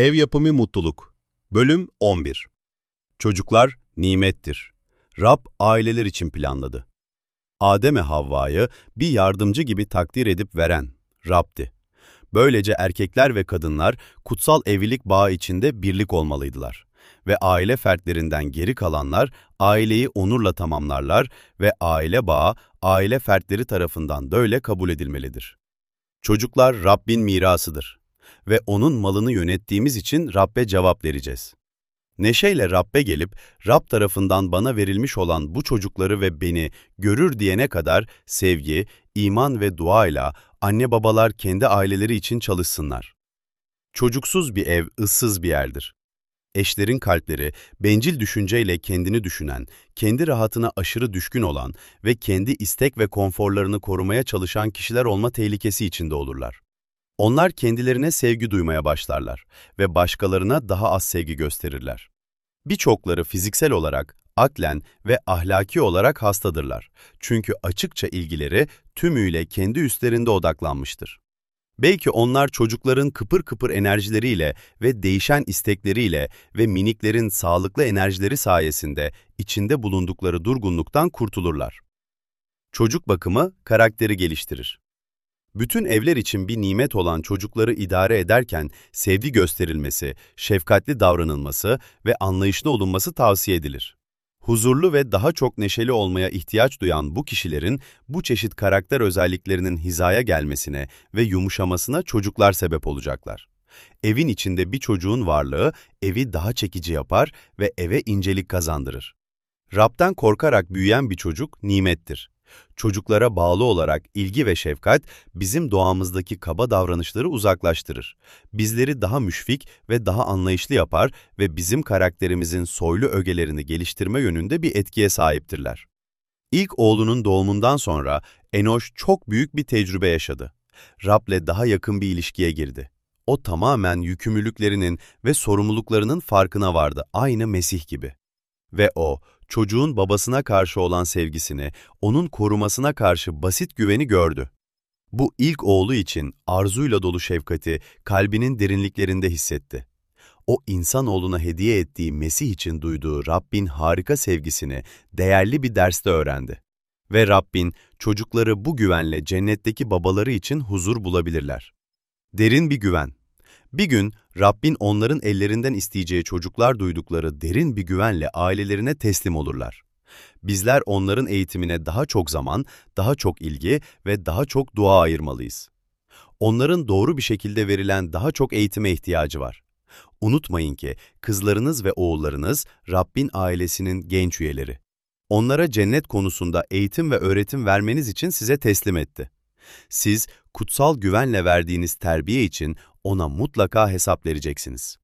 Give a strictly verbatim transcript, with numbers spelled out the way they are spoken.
Ev yapımı mutluluk. Bölüm on bir. Çocuklar nimettir. Rab aileler için planladı. Adem'e Havva'yı bir yardımcı gibi takdir edip veren Rab'di. Böylece erkekler ve kadınlar kutsal evlilik bağı içinde birlik olmalıydılar. Ve aile fertlerinden geri kalanlar aileyi onurla tamamlarlar ve aile bağı aile fertleri tarafından böyle kabul edilmelidir. Çocuklar Rabbin mirasıdır ve O'nun malını yönettiğimiz için Rab'be cevap vereceğiz. Neşeyle Rab'be gelip Rab tarafından bana verilmiş olan bu çocukları ve beni görür diyene kadar sevgi, iman ve duayla anne babalar kendi aileleri için çalışsınlar. Çocuksuz bir ev ıssız bir yerdir. Eşlerin kalpleri bencil düşünceyle kendini düşünen, kendi rahatına aşırı düşkün olan ve kendi istek ve konforlarını korumaya çalışan kişiler olma tehlikesi içinde olurlar. Onlar kendilerine sevgi duymaya başlarlar ve başkalarına daha az sevgi gösterirler. Birçokları fiziksel olarak, aklen ve ahlaki olarak hastadırlar. Çünkü açıkça ilgileri tümüyle kendi üstlerinde odaklanmıştır. Belki onlar çocukların kıpır kıpır enerjileriyle ve değişen istekleriyle ve miniklerin sağlıklı enerjileri sayesinde içinde bulundukları durgunluktan kurtulurlar. Çocuk bakımı karakteri geliştirir. Bütün evler için bir nimet olan çocukları idare ederken sevgi gösterilmesi, şefkatli davranılması ve anlayışlı olunması tavsiye edilir. Huzurlu ve daha çok neşeli olmaya ihtiyaç duyan bu kişilerin bu çeşit karakter özelliklerinin hizaya gelmesine ve yumuşamasına çocuklar sebep olacaklar. Evin içinde bir çocuğun varlığı evi daha çekici yapar ve eve incelik kazandırır. Rab'den korkarak büyüyen bir çocuk nimettir. Çocuklara bağlı olarak ilgi ve şefkat bizim doğamızdaki kaba davranışları uzaklaştırır. Bizleri daha müşfik ve daha anlayışlı yapar ve bizim karakterimizin soylu ögelerini geliştirme yönünde bir etkiye sahiptirler. İlk oğlunun doğumundan sonra Enoş çok büyük bir tecrübe yaşadı. Rab'le daha yakın bir ilişkiye girdi. O tamamen yükümlülüklerinin ve sorumluluklarının farkına vardı, aynı Mesih gibi. Ve o, çocuğun babasına karşı olan sevgisini, onun korumasına karşı basit güveni gördü. Bu ilk oğlu için arzuyla dolu şefkati kalbinin derinliklerinde hissetti. O insanoğluna hediye ettiği Mesih için duyduğu Rabbin harika sevgisini değerli bir derste öğrendi. Ve Rabbin çocukları bu güvenle cennetteki babaları için huzur bulabilirler. Derin bir güven. Bir gün Rabbin onların ellerinden isteyeceği çocuklar duydukları derin bir güvenle ailelerine teslim olurlar. Bizler onların eğitimine daha çok zaman, daha çok ilgi ve daha çok dua ayırmalıyız. Onların doğru bir şekilde verilen daha çok eğitime ihtiyacı var. Unutmayın ki kızlarınız ve oğullarınız Rabbin ailesinin genç üyeleri. Onlara cennet konusunda eğitim ve öğretim vermeniz için size teslim etti. Siz kutsal güvenle verdiğiniz terbiye için ona mutlaka hesap vereceksiniz.